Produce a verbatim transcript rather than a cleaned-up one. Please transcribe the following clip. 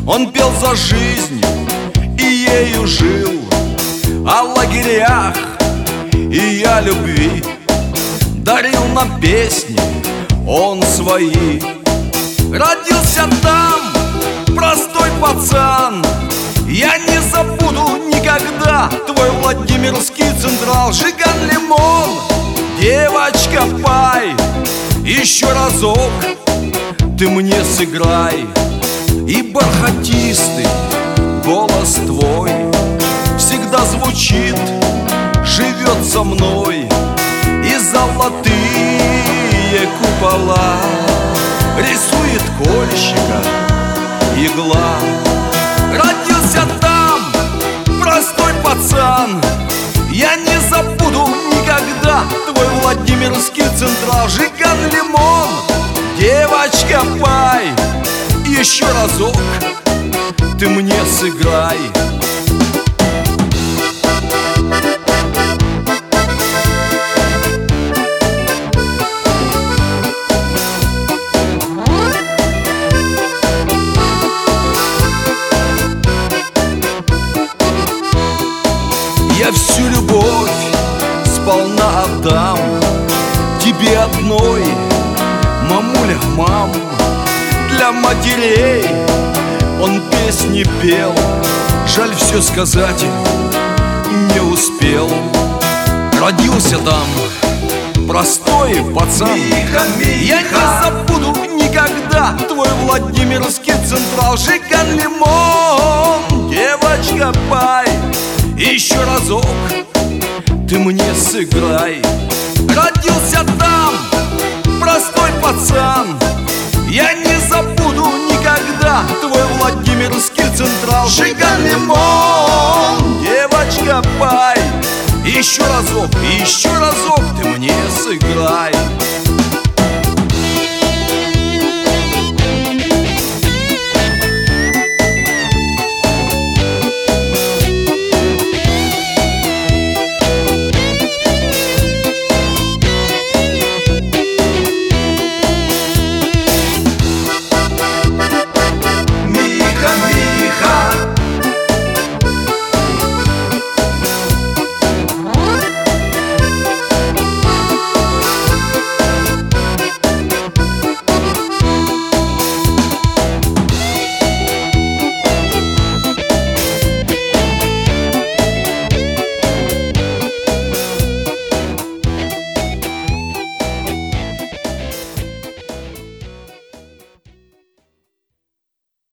Он пел за жизнь и ею жил, о лагерях и о любви. Дарил нам песни он свои. Родился там простой пацан. Я не забуду никогда твой Владимирский Централ. Жиган Лимон, девочка пай, еще разок ты мне сыграй. И бархатистый голос твой всегда звучит, живет со мной. И золотые купола рисует кольщика игла. Родился там простой пацан. Я не забуду никогда твой Владимирский Централ. Жиган Лимон, девочка пай, еще разок ты мне сыграй. Я всю любовь сполна отдам тебе одной, мамуля, мам. Для матерей он песни пел, жаль, все сказать не успел. Родился там простой пацан. Миха, Миха. Я не забуду никогда твой Владимирский Централ. Жиган Лимон, девочка пай, еще разок ты мне сыграй. Родился там простой пацан. Я не забуду никогда твой Владимирский Централ. Жиган Лимон, девочка пай, еще разок, еще разок ты мне сыграй.